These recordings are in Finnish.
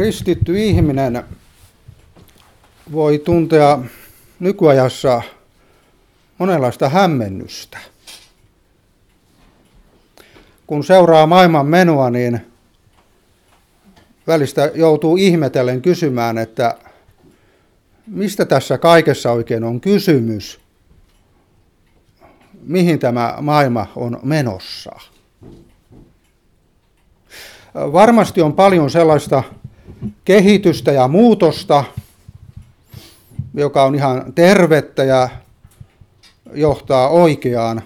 Kristitty ihminen voi tuntea nykyajassa monenlaista hämmennystä. Kun seuraa maailman menoa, niin välistä joutuu ihmetellen kysymään, että mistä tässä kaikessa oikein on kysymys, mihin tämä maailma on menossa. Varmasti on paljon sellaista kehitystä ja muutosta, joka on ihan tervettä ja johtaa oikeaan.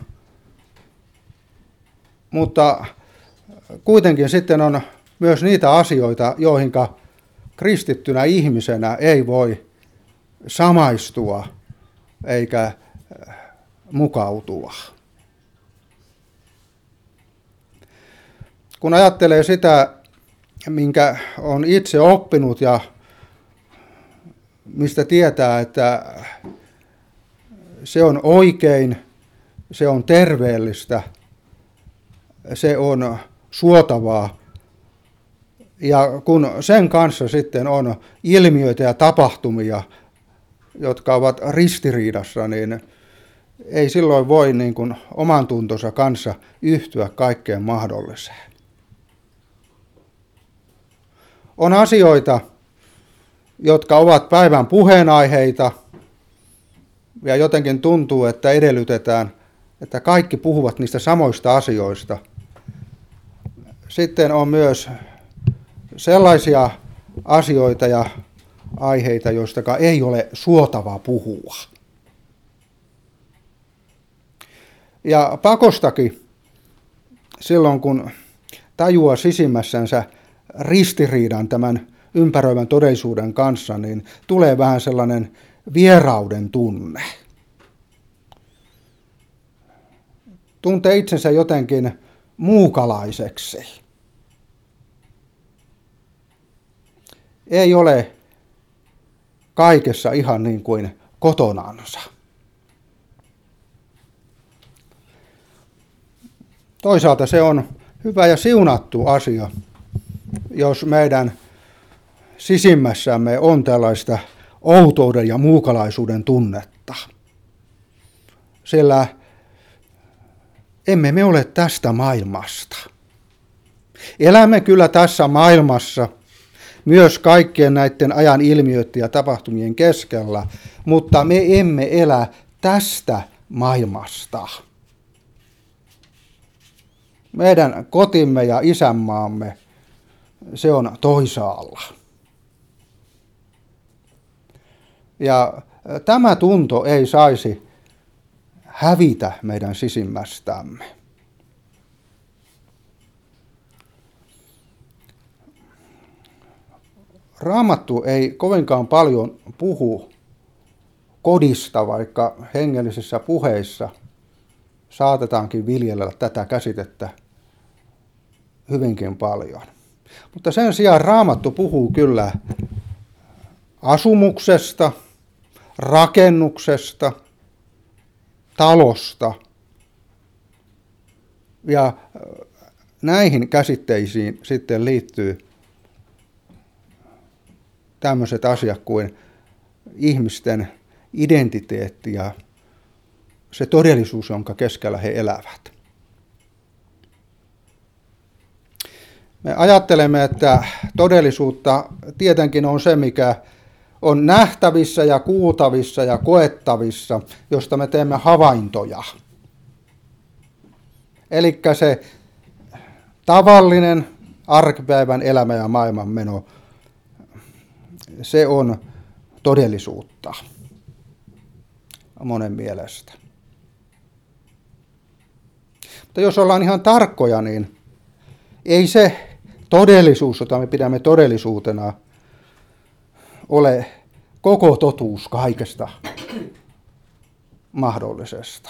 Mutta kuitenkin sitten on myös niitä asioita, joihin kristittynä ihmisenä ei voi samaistua eikä mukautua. Kun ajattelee sitä, minkä on itse oppinut ja mistä tietää, että se on oikein, se on terveellistä, se on suotavaa. Ja kun sen kanssa sitten on ilmiöitä ja tapahtumia, jotka ovat ristiriidassa, niin ei silloin voi niin kuin oman tuntonsa kanssa yhtyä kaikkeen mahdolliseen. On asioita, jotka ovat päivän puheenaiheita, ja jotenkin tuntuu, että edellytetään, että kaikki puhuvat niistä samoista asioista. Sitten on myös sellaisia asioita ja aiheita, joista ei ole suotava puhua. Ja pakostakin silloin, kun tajuaa sisimmässänsä ristiriidan tämän ympäröivän todellisuuden kanssa, niin tulee vähän sellainen vierauden tunne. Tuntee itsensä jotenkin muukalaiseksi. Ei ole kaikessa ihan niin kuin kotonansa. Toisaalta se on hyvä ja siunattu asia, jos meidän sisimmässämme on tällaista outouden ja muukalaisuuden tunnetta. Sillä emme me ole tästä maailmasta. Elämme kyllä tässä maailmassa myös kaikkien näiden ajan ilmiöiden ja tapahtumien keskellä, mutta me emme elä tästä maailmasta. Meidän kotimme ja isänmaamme, se on toisaalla. Ja tämä tunto ei saisi hävitä meidän sisimmästämme. Raamattu ei kovinkaan paljon puhu kodista, vaikka hengellisissä puheissa saatetaankin viljellä tätä käsitettä hyvinkin paljon. Mutta sen sijaan Raamattu puhuu kyllä asumuksesta, rakennuksesta, talosta. Ja näihin käsitteisiin sitten liittyy tämmöiset asiat kuin ihmisten identiteetti ja se todellisuus, jonka keskellä he elävät. Me ajattelemme, että todellisuutta tietenkin on se, mikä on nähtävissä ja kuultavissa ja koettavissa, josta me teemme havaintoja. Eli se tavallinen arkipäivän elämä ja maailmanmeno, se on todellisuutta monen mielestä. Mutta jos ollaan ihan tarkkoja, niin ei se todellisuus, jota me pidämme todellisuutena, ole koko totuus kaikesta mahdollisesta.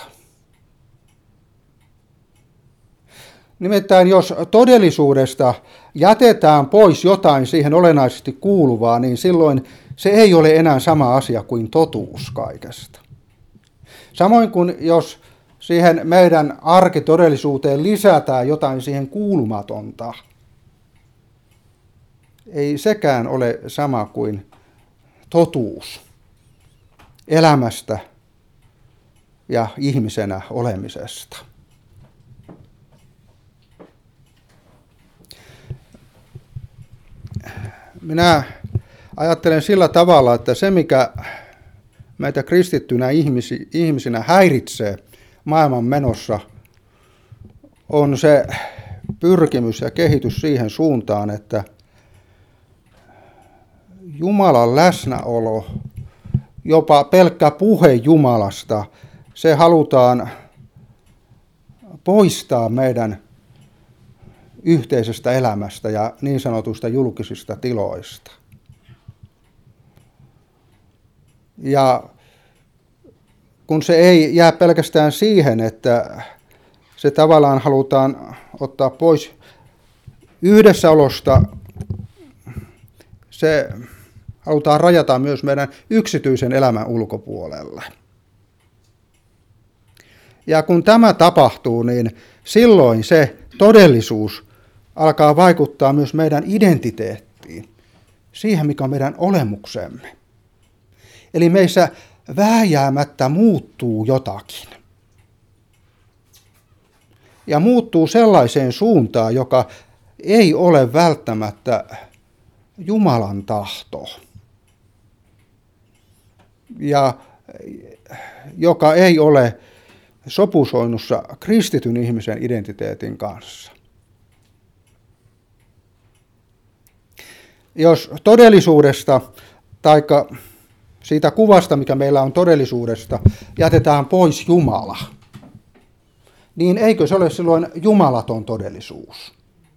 Nimittäin jos todellisuudesta jätetään pois jotain siihen olennaisesti kuuluvaa, niin silloin se ei ole enää sama asia kuin totuus kaikesta. Samoin kuin jos siihen meidän arkitodellisuuteen lisätään jotain siihen kuulumatonta, ei sekään ole sama kuin totuus elämästä ja ihmisenä olemisesta. Minä ajattelen sillä tavalla, että se mikä meitä kristittynä ihmisinä häiritsee maailman menossa, on se pyrkimys ja kehitys siihen suuntaan, että Jumalan läsnäolo, jopa pelkkä puhe Jumalasta, se halutaan poistaa meidän yhteisestä elämästä ja niin sanotuista julkisista tiloista. Ja kun se ei jää pelkästään siihen, että se tavallaan halutaan ottaa pois yhdessäolosta, se halutaan rajata myös meidän yksityisen elämän ulkopuolelle. Ja kun tämä tapahtuu, niin silloin se todellisuus alkaa vaikuttaa myös meidän identiteettiin, siihen mikä on meidän olemuksemme. Eli meissä vääjäämättä muuttuu jotakin. Ja muuttuu sellaiseen suuntaan, joka ei ole välttämättä Jumalan tahto. Ja joka ei ole sopusoinnussa kristityn ihmisen identiteetin kanssa. Jos todellisuudesta tai siitä kuvasta, mikä meillä on todellisuudesta, jätetään pois Jumala, niin eikö se ole silloin jumalaton todellisuus?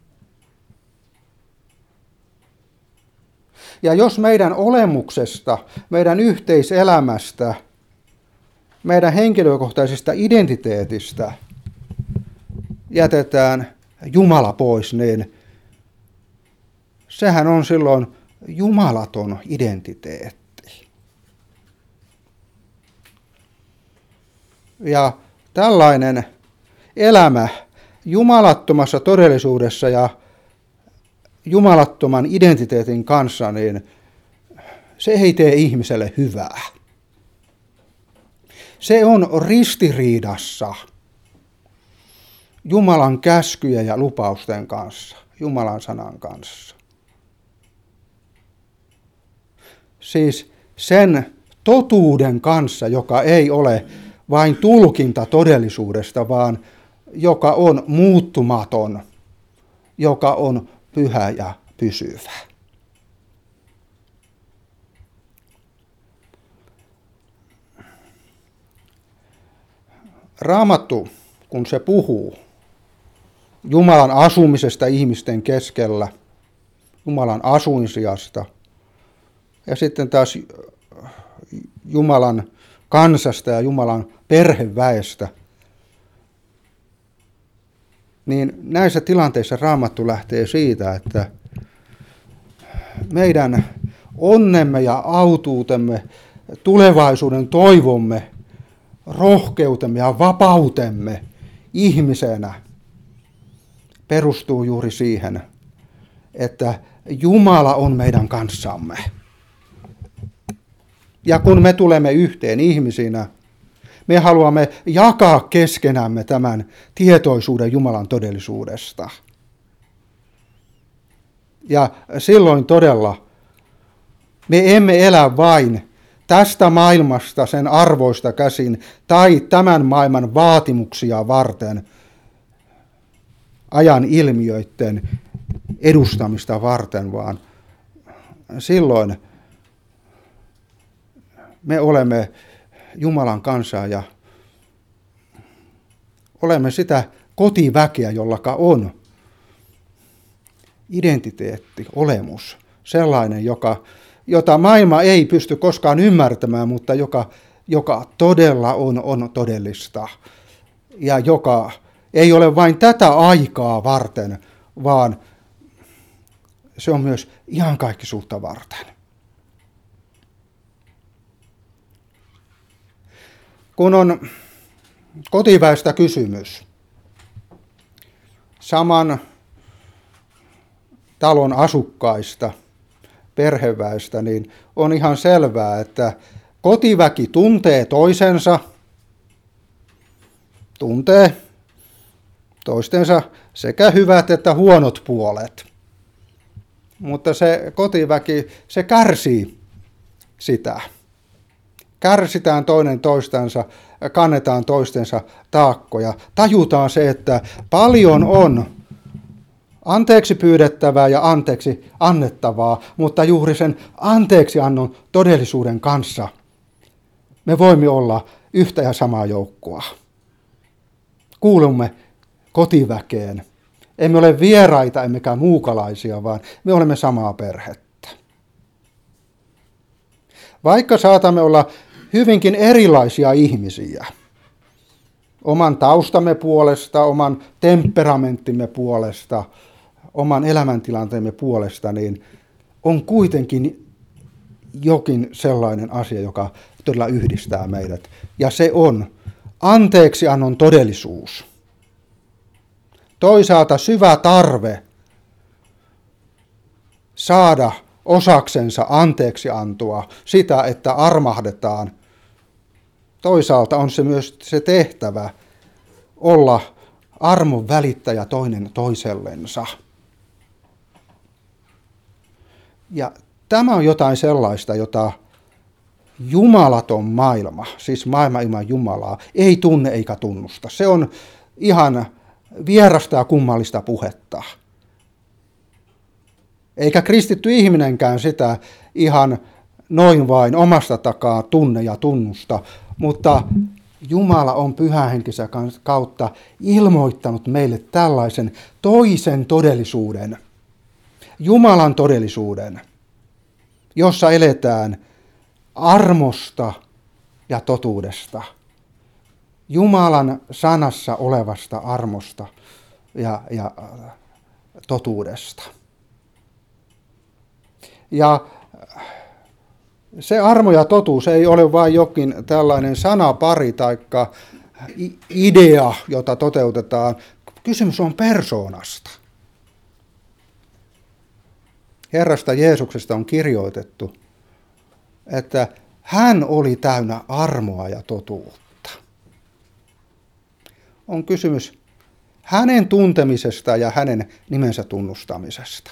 Ja jos meidän olemuksesta, meidän yhteiselämästä, meidän henkilökohtaisesta identiteetistä jätetään Jumala pois, niin sehän on silloin jumalaton identiteetti. Ja tällainen elämä jumalattomassa todellisuudessa ja jumalattoman identiteetin kanssa, niin se ei tee ihmiselle hyvää. Se on ristiriidassa Jumalan käskyjen ja lupausten kanssa, Jumalan sanan kanssa. Siis sen totuuden kanssa, joka ei ole vain tulkinta todellisuudesta, vaan joka on muuttumaton, joka on pyhä ja pysyvä. Raamattu, kun se puhuu Jumalan asumisesta ihmisten keskellä, Jumalan asuinsijasta, ja sitten taas Jumalan kansasta ja Jumalan perheväestä, niin näissä tilanteissa Raamattu lähtee siitä, että meidän onnemme ja autuutemme, tulevaisuuden toivomme, rohkeutemme ja vapautemme ihmisenä perustuu juuri siihen, että Jumala on meidän kanssamme. Ja kun me tulemme yhteen ihmisinä, me haluamme jakaa keskenämme tämän tietoisuuden Jumalan todellisuudesta. Ja silloin todella me emme elä vain tästä maailmasta sen arvoista käsin tai tämän maailman vaatimuksia varten, ajan ilmiöiden edustamista varten, vaan silloin me olemme Jumalan kansaa ja olemme sitä kotiväkeä, jollaka on identiteetti, olemus, sellainen, jota maailma ei pysty koskaan ymmärtämään, mutta joka todella on todellista ja joka ei ole vain tätä aikaa varten, vaan se on myös iankaikkisuutta varten. Kun on kotiväestä kysymys, saman talon asukkaista, perheväestä, niin on ihan selvää, että kotiväki tuntee toisensa, tuntee toistensa sekä hyvät että huonot puolet. Mutta se kotiväki, se kärsii sitä. Kärsitään toinen toistansa, kannetaan toistensa taakkoja. Tajutaan se, että paljon on anteeksi pyydettävää ja anteeksi annettavaa, mutta juuri sen anteeksiannon todellisuuden kanssa me voimme olla yhtä ja samaa joukkoa. Kuulumme kotiväkeen. Emme ole vieraita emmekä muukalaisia, vaan me olemme samaa perhettä. Vaikka saatamme olla hyvinkin erilaisia ihmisiä, oman taustamme puolesta, oman temperamenttimme puolesta, oman elämäntilanteemme puolesta, niin on kuitenkin jokin sellainen asia, joka todella yhdistää meidät. Ja se on anteeksiannon todellisuus. Toisaalta syvä tarve saada osaksensa anteeksiantoa, sitä, että armahdetaan. Toisaalta on se myös se tehtävä olla armon välittäjä toinen toisellensa. Ja tämä on jotain sellaista, jota jumalaton maailma, siis maailma ilman Jumalaa, ei tunne eikä tunnusta. Se on ihan vierasta ja kummallista puhetta. Eikä kristitty ihminenkään sitä ihan noin vain omasta takaa tunne ja tunnusta, mutta Jumala on pyhähenkensä kautta ilmoittanut meille tällaisen toisen todellisuuden, Jumalan todellisuuden, jossa eletään armosta ja totuudesta, Jumalan sanassa olevasta armosta ja totuudesta. Ja se armo ja totuus ei ole vain jokin tällainen sanapari tai idea, jota toteutetaan. Kysymys on persoonasta. Herrasta Jeesuksesta on kirjoitettu, että hän oli täynnä armoa ja totuutta. On kysymys hänen tuntemisesta ja hänen nimensä tunnustamisesta.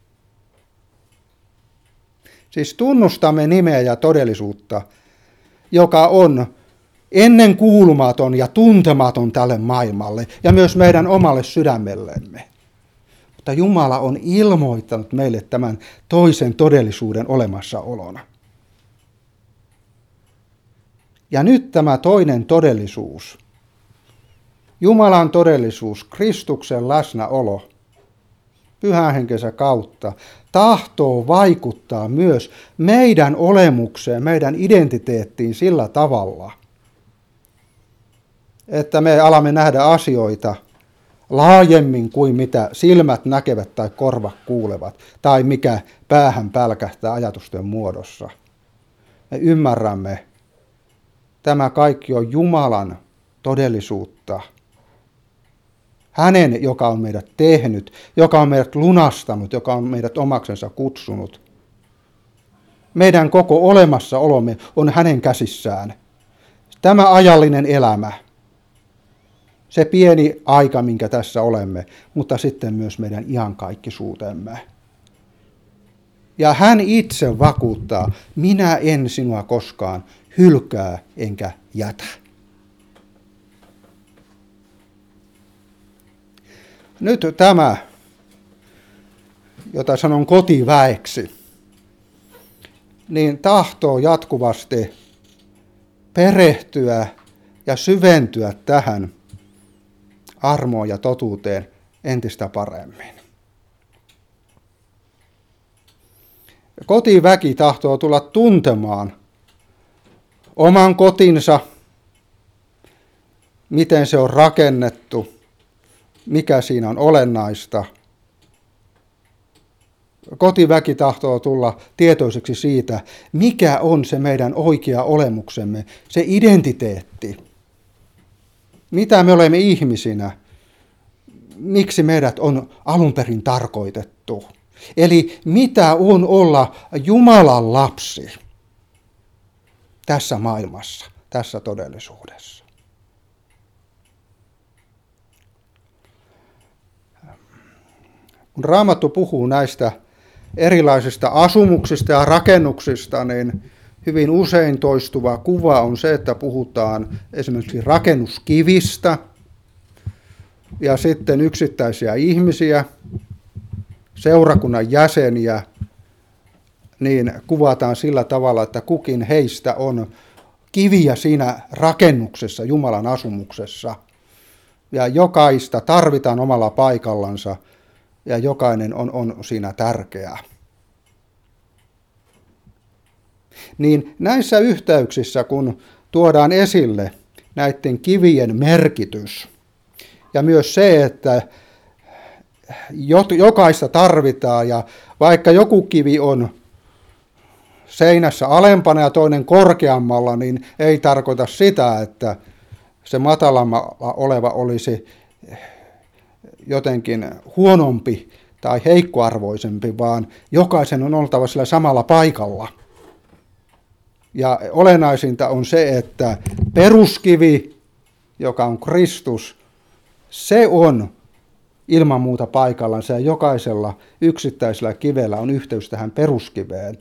Siis tunnustamme nimeä ja todellisuutta, joka on ennen kuulumaton ja tuntematon tälle maailmalle ja myös meidän omalle sydämellemme. Mutta Jumala on ilmoittanut meille tämän toisen todellisuuden olemassaolona. Ja nyt tämä toinen todellisuus, Jumalan todellisuus, Kristuksen läsnäolo, Pyhän Henkensä kautta, tahtoo vaikuttaa myös meidän olemukseen, meidän identiteettiin sillä tavalla, että me alamme nähdä asioita laajemmin kuin mitä silmät näkevät tai korvat kuulevat, tai mikä päähän pälkähtää ajatusten muodossa. Me ymmärrämme, tämä kaikki on Jumalan todellisuutta. Hänen, joka on meidät tehnyt, joka on meidät lunastanut, joka on meidät omaksensa kutsunut. Meidän koko olemassaolomme on hänen käsissään. Tämä ajallinen elämä, se pieni aika, minkä tässä olemme, mutta sitten myös meidän iankaikkisuutemme. Ja hän itse vakuuttaa, minä en sinua koskaan hylkää enkä jätä. Nyt tämä, jota sanon kotiväeksi, niin tahtoo jatkuvasti perehtyä ja syventyä tähän armoon ja totuuteen entistä paremmin. Kotiväki tahtoo tulla tuntemaan oman kotinsa, miten se on rakennettu, mikä siinä on olennaista. Kotiväki tahtoo tulla tietoiseksi siitä, mikä on se meidän oikea olemuksemme, se identiteetti. Mitä me olemme ihmisinä, miksi meidät on alun perin tarkoitettu, Eli mitä on olla Jumalan lapsi tässä maailmassa, tässä todellisuudessa. Kun Raamattu puhuu näistä erilaisista asumuksista ja rakennuksista, niin hyvin usein toistuva kuva on se, että puhutaan esimerkiksi rakennuskivistä ja sitten yksittäisiä ihmisiä, seurakunnan jäseniä, niin kuvataan sillä tavalla, että kukin heistä on kiviä siinä rakennuksessa, Jumalan asumuksessa. Ja jokaista tarvitaan omalla paikallansa ja jokainen on siinä tärkeä. Niin näissä yhteyksissä, kun tuodaan esille näiden kivien merkitys ja myös se, että jokaista tarvitaan ja vaikka joku kivi on seinässä alempana ja toinen korkeammalla, niin ei tarkoita sitä, että se matalammalla oleva olisi jotenkin huonompi tai heikkoarvoisempi, vaan jokaisen on oltava sillä samalla paikalla. Ja olennaisinta on se, että peruskivi, joka on Kristus, se on ilman muuta paikallansa ja jokaisella yksittäisellä kivellä on yhteys tähän peruskiveen.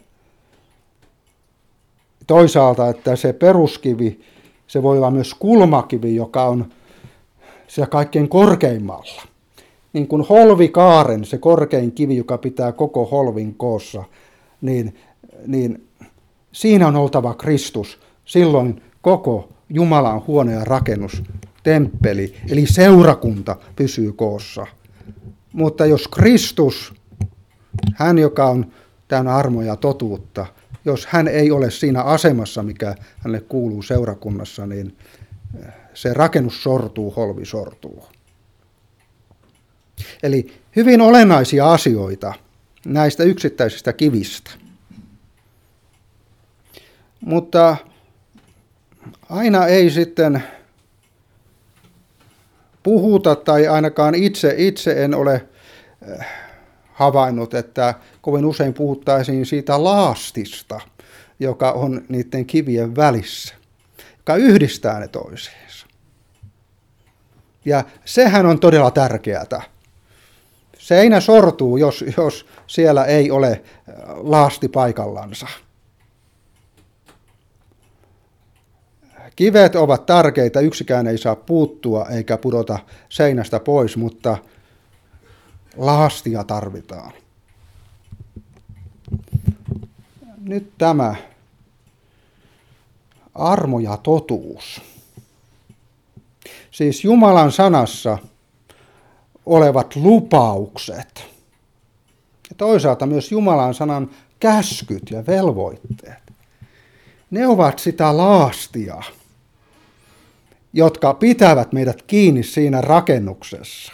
Toisaalta, että se peruskivi, se voi olla myös kulmakivi, joka on siellä kaikkein korkeimmalla. Niin kuin holvikaaren, se korkein kivi, joka pitää koko holvin koossa, niin siinä on oltava Kristus. Silloin koko Jumalan huone ja rakennus, temppeli, eli seurakunta pysyy koossa. Mutta jos Kristus, hän joka on täynnä armoa ja totuutta, jos hän ei ole siinä asemassa, mikä hänelle kuuluu seurakunnassa, niin se rakennus sortuu, holvi sortuu. Eli hyvin olennaisia asioita näistä yksittäisistä kivistä. Mutta aina ei sitten puhuta, tai ainakaan itse en ole havainnut, että kovin usein puhuttaisiin siitä laastista, joka on niiden kivien välissä, joka yhdistää ne toisiinsa. Ja sehän on todella tärkeää. Seinä sortuu, jos siellä ei ole laasti paikallansa. Kivet ovat tärkeitä, yksikään ei saa puuttua eikä pudota seinästä pois, mutta laastia tarvitaan. Nyt tämä armo ja totuus. Siis Jumalan sanassa olevat lupaukset ja toisaalta myös Jumalan sanan käskyt ja velvoitteet. Ne ovat sitä laastia, jotka pitävät meidät kiinni siinä rakennuksessa,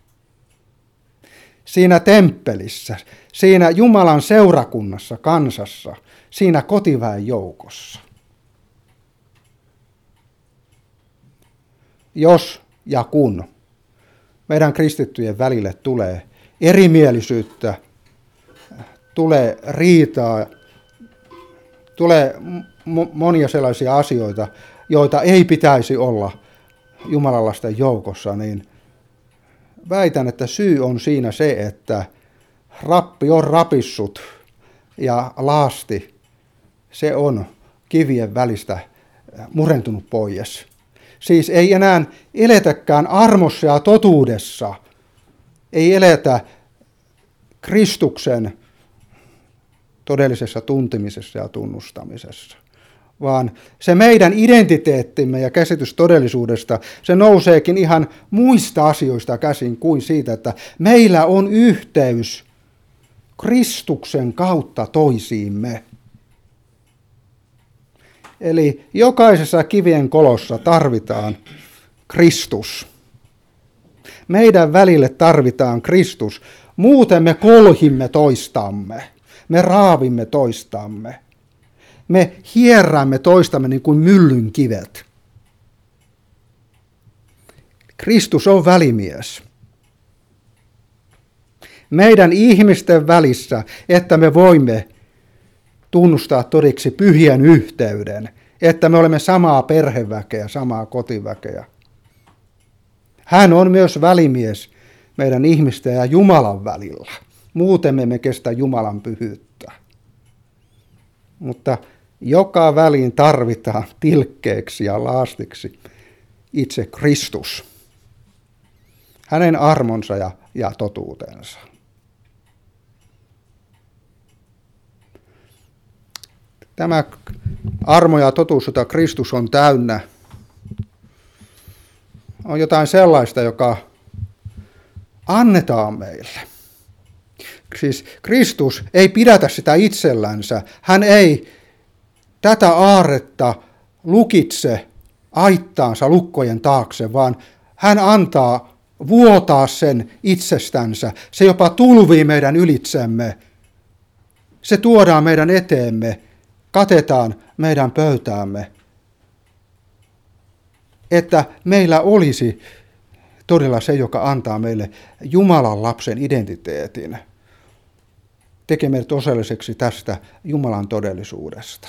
siinä temppelissä, siinä Jumalan seurakunnassa, kansassa, siinä kotiväen joukossa. Jos ja kun meidän kristittyjen välille tulee erimielisyyttä, tulee riitaa, tulee monia sellaisia asioita, joita ei pitäisi olla Jumalan lasten joukossa, niin väitän, että syy on siinä se, että rappi on rapissut ja laasti, se on kivien välistä murentunut pois. Siis ei enää eletäkään armossa ja totuudessa, ei eletä Kristuksen todellisessa tuntemisessa ja tunnustamisessa, vaan se meidän identiteettimme ja käsitys todellisuudesta, se nouseekin ihan muista asioista käsin kuin siitä, että meillä on yhteys Kristuksen kautta toisiimme. Eli jokaisessa kivien kolossa tarvitaan Kristus. Meidän välille tarvitaan Kristus. Muuten me kolhimme toistamme. Me raavimme toistamme. Me hierrämme toistamme niin kuin myllyn kivet. Kristus on välimies. meidän ihmisten välissä, että me voimme tunnustaa todiksi pyhien yhteyden, että me olemme samaa perheväkeä, samaa kotiväkeä. Hän on myös välimies meidän ihmisten ja Jumalan välillä. Muuten me emme kestä Jumalan pyhyyttä. Mutta joka väliin tarvitaan tilkkeeksi ja laastiksi itse Kristus. Hänen armonsa ja totuutensa. Tämä armo ja totuus, jota Kristus on täynnä, on jotain sellaista, joka annetaan meille. Siis Kristus ei pidätä sitä itsellänsä. Hän ei tätä aarretta lukitse aittaansa lukkojen taakse, vaan hän antaa vuotaa sen itsestänsä. Se jopa tulvii meidän ylitsemme. Se tuodaan meidän eteemme, katetaan meidän pöytäämme. Että meillä olisi todella se, joka antaa meille Jumalan lapsen identiteetin. Tekee meidät osalliseksi tästä Jumalan todellisuudesta.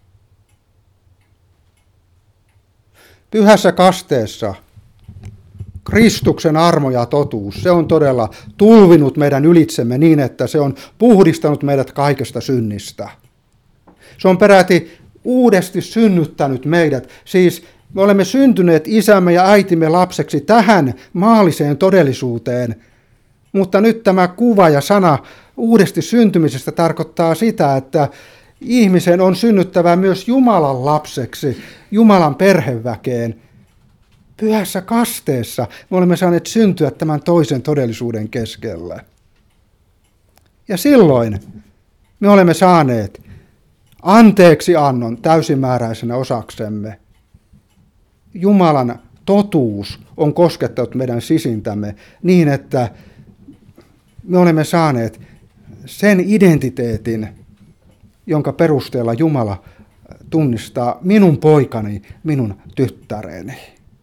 Pyhässä kasteessa Kristuksen armo ja totuus, se on todella tulvinut meidän ylitsemme niin, että se on puhdistanut meidät kaikesta synnistä. Se on peräti uudesti synnyttänyt meidät, siis me olemme syntyneet isämme ja äitimme lapseksi tähän maalliseen todellisuuteen, mutta nyt tämä kuva ja sana uudesti syntymisestä tarkoittaa sitä, että ihmisen on synnyttävä myös Jumalan lapseksi, Jumalan perheväkeen. Pyhässä kasteessa me olemme saaneet syntyä tämän toisen todellisuuden keskellä. Ja silloin me olemme saaneet anteeksi annon täysimääräisenä osaksemme. Jumalan totuus on koskettanut meidän sisintämme niin, että me olemme saaneet sen identiteetin, jonka perusteella Jumala tunnistaa minun poikani, minun tyttäreni.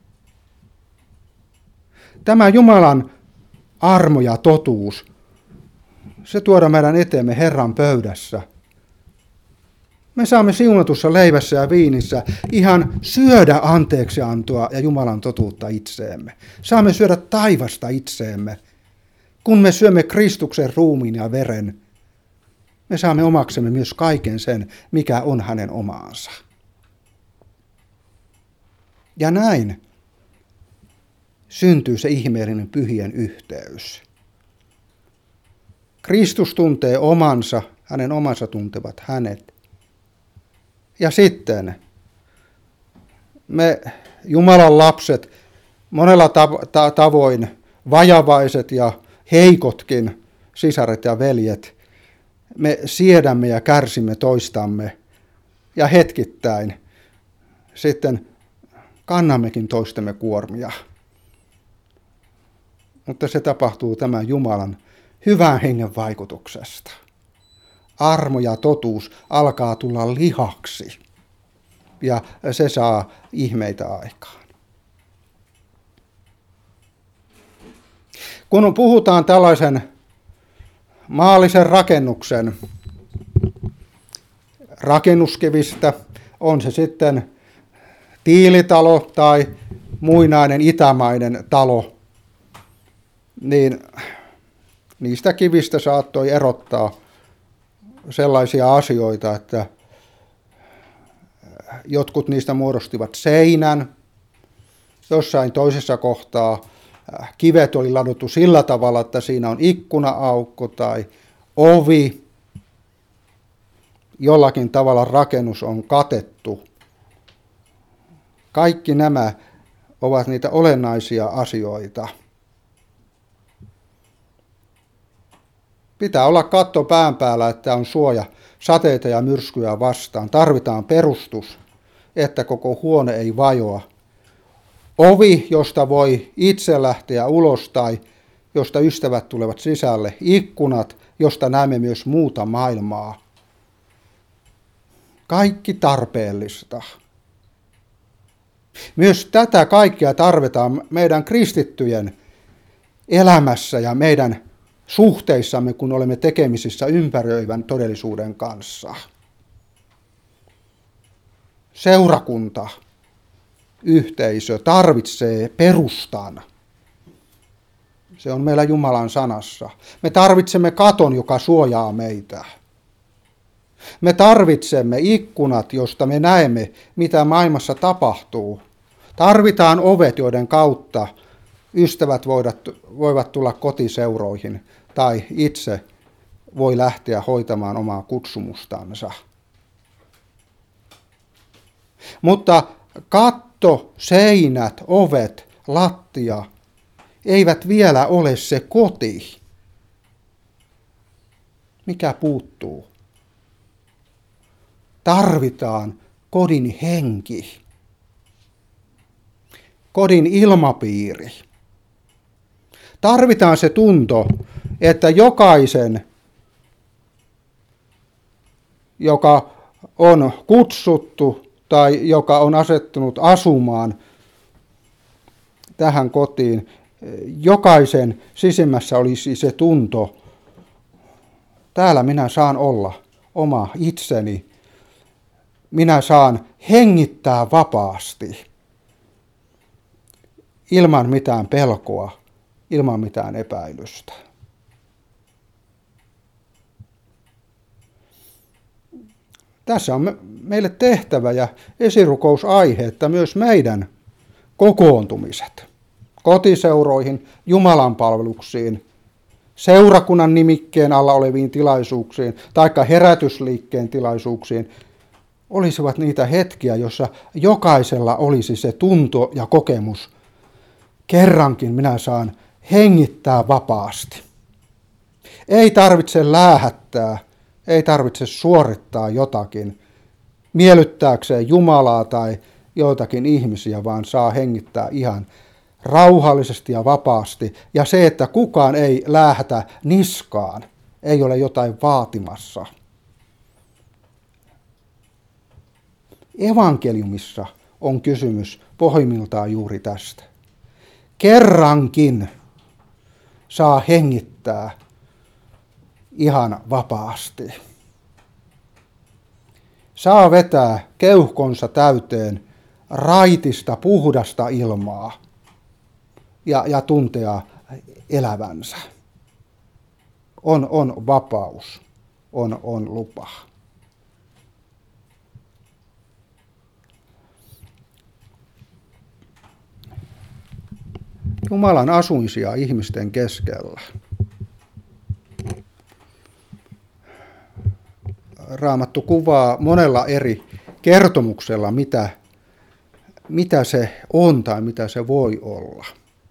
Tämä Jumalan armo ja totuus, se tuodaan meidän eteemme Herran pöydässä. Me saamme siunatussa leivässä ja viinissä ihan syödä anteeksiantoa ja Jumalan totuutta itseemme. Saamme syödä taivasta itseemme. Kun me syömme Kristuksen ruumiin ja veren, me saamme omaksemme myös kaiken sen, mikä on hänen omaansa. Ja näin syntyy se ihmeellinen pyhien yhteys. Kristus tuntee omansa, hänen omansa tuntevat hänet. Ja sitten me Jumalan lapset, monella tavoin vajavaiset ja heikotkin sisaret ja veljet, me siedämme ja kärsimme toistamme ja hetkittäin sitten kannammekin toistemme kuormia. Mutta se tapahtuu tämän Jumalan hyvän hengen vaikutuksesta. Armo ja totuus alkaa tulla lihaksi ja se saa ihmeitä aikaan. Kun puhutaan tällaisen maallisen rakennuksen rakennuskivistä, on se sitten tiilitalo tai muinainen itämainen talo, niin niistä kivistä saattoi erottaa sellaisia asioita, että jotkut niistä muodostivat seinän, jossain toisessa kohtaa kivet oli ladottu sillä tavalla, että siinä on ikkuna-aukko tai ovi. Jollakin tavalla rakennus on katettu. Kaikki nämä ovat niitä olennaisia asioita. Pitää olla katto pään päällä, että on suoja sateita ja myrskyjä vastaan. Tarvitaan perustus, että koko huone ei vajoa. Ovi, josta voi itse lähteä ulos tai josta ystävät tulevat sisälle. Ikkunat, josta näemme myös muuta maailmaa. Kaikki tarpeellista. Myös tätä kaikkea tarvitaan meidän kristittyjen elämässä ja meidän suhteissamme, kun olemme tekemisissä ympäröivän todellisuuden kanssa. Seurakunta, yhteisö tarvitsee perustan. Se on meillä Jumalan sanassa. Me tarvitsemme katon, joka suojaa meitä. Me tarvitsemme ikkunat, josta me näemme, mitä maailmassa tapahtuu. Tarvitaan ovet, joiden kautta ystävät voivat tulla kotiseuroihin tai itse voi lähteä hoitamaan omaa kutsumustansa. Mutta katto, seinät, ovet, lattia eivät vielä ole se koti. Mikä puuttuu? Tarvitaan kodin henki, kodin ilmapiiri. Tarvitaan se tunto, että jokaisen, joka on kutsuttu tai joka on asettunut asumaan tähän kotiin, jokaisen sisimmässä olisi se tunto, täällä minä saan olla oma itseni, minä saan hengittää vapaasti, ilman mitään pelkoa, ilman mitään epäilystä. Tässä on meille tehtävä ja esirukousaihe, että myös meidän kokoontumiset kotiseuroihin, Jumalan palveluksiin, seurakunnan nimikkeen alla oleviin tilaisuuksiin taikka herätysliikkeen tilaisuuksiin olisivat niitä hetkiä, jossa jokaisella olisi se tunto ja kokemus. Kerrankin minä saan hengittää vapaasti. Ei tarvitse läähättää, ei tarvitse suorittaa jotakin miellyttääkseen Jumalaa tai joitakin ihmisiä, vaan saa hengittää ihan rauhallisesti ja vapaasti. Ja se, että kukaan ei läähätä niskaan, ei ole jotain vaatimassa. Evankeliumissa on kysymys pohjimmiltaan juuri tästä. Kerrankin saa hengittää ihan vapaasti. Saa vetää keuhkonsa täyteen raitista, puhdasta ilmaa ja tuntea elävänsä. On vapaus, on lupa. Jumalan asuinsia ihmisten keskellä. Raamattu kuvaa monella eri kertomuksella, mitä se on tai mitä se voi olla.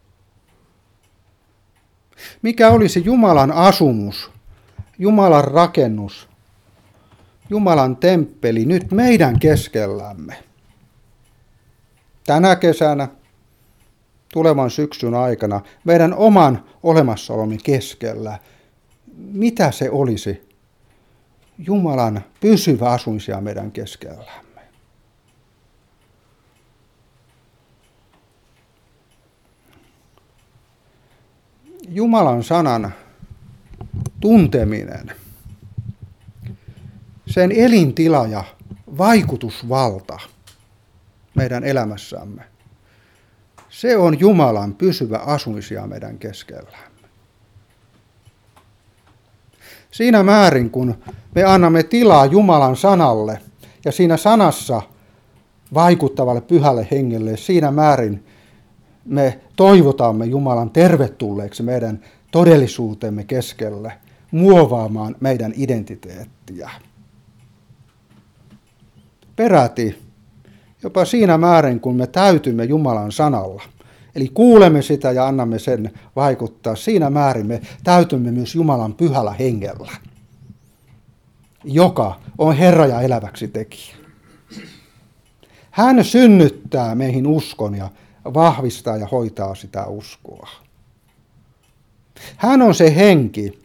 Mikä olisi Jumalan asumus, Jumalan rakennus, Jumalan temppeli nyt meidän keskellämme? Tänä kesänä, tulevan syksyn aikana, meidän oman olemassaolomme keskellä. Mitä se olisi Jumalan pysyvä asuinsia meidän keskellämme? Jumalan sanan tunteminen, sen elintila ja vaikutusvalta meidän elämässämme, se on Jumalan pysyvä asuinsia meidän keskellämme. Siinä määrin, kun me annamme tilaa Jumalan sanalle ja siinä sanassa vaikuttavalle pyhälle hengelle, siinä määrin me toivotamme Jumalan tervetulleeksi meidän todellisuutemme keskelle, muovaamaan meidän identiteettiä. Peräti jopa siinä määrin, kun me täytymme Jumalan sanalla, eli kuulemme sitä ja annamme sen vaikuttaa, siinä määrin me täytymme myös Jumalan pyhällä hengellä, joka on Herra ja eläväksi tekijä. Hän synnyttää meihin uskon ja vahvistaa ja hoitaa sitä uskoa. Hän on se henki,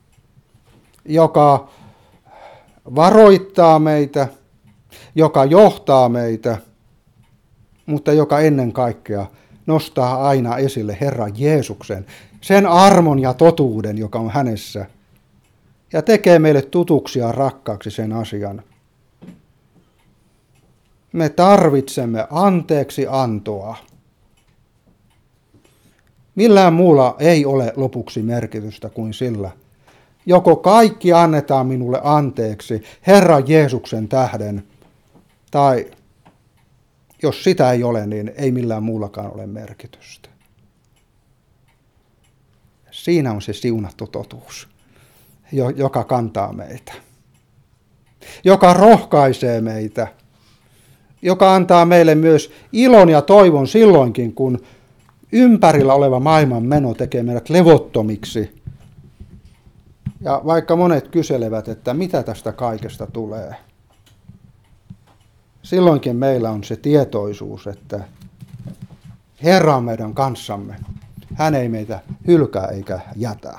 joka varoittaa meitä, joka johtaa meitä, mutta joka ennen kaikkea nostaa aina esille Herran Jeesuksen, sen armon ja totuuden, joka on hänessä, ja tekee meille tutuksi ja rakkaaksi sen asian. Me tarvitsemme anteeksi antoa. Millään muulla ei ole lopuksi merkitystä kuin sillä. Joko kaikki annetaan minulle anteeksi Herran Jeesuksen tähden, tai jos sitä ei ole, niin ei millään muullakaan ole merkitystä. Siinä on se siunattu totuus, joka kantaa meitä, joka rohkaisee meitä, joka antaa meille myös ilon ja toivon silloinkin, kun ympärillä oleva maailman meno tekee meidät levottomiksi. Ja vaikka monet kyselevät, että mitä tästä kaikesta tulee, silloinkin meillä on se tietoisuus, että Herra on meidän kanssamme. Hän ei meitä hylkää eikä jätä.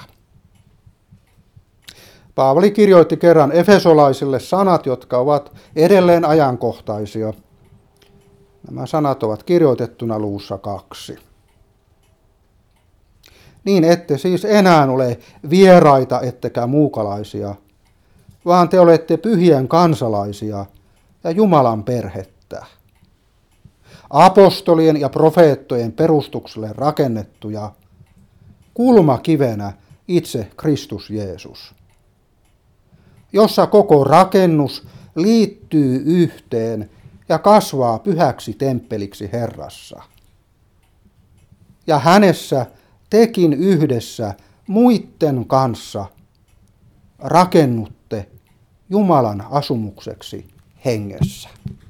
Paavali kirjoitti kerran efesolaisille sanat, jotka ovat edelleen ajankohtaisia. Nämä sanat ovat kirjoitettuna luvussa 2. Niin ette siis enää ole vieraita ettekä muukalaisia, vaan te olette pyhien kansalaisia ja Jumalan perhettä. Apostolien ja profeettojen perustukselle rakennettuja, kulmakivenä itse Kristus Jeesus, jossa koko rakennus liittyy yhteen ja kasvaa pyhäksi temppeliksi Herrassa. Ja hänessä tekin yhdessä muitten kanssa rakennutte Jumalan asumukseksi hengessä.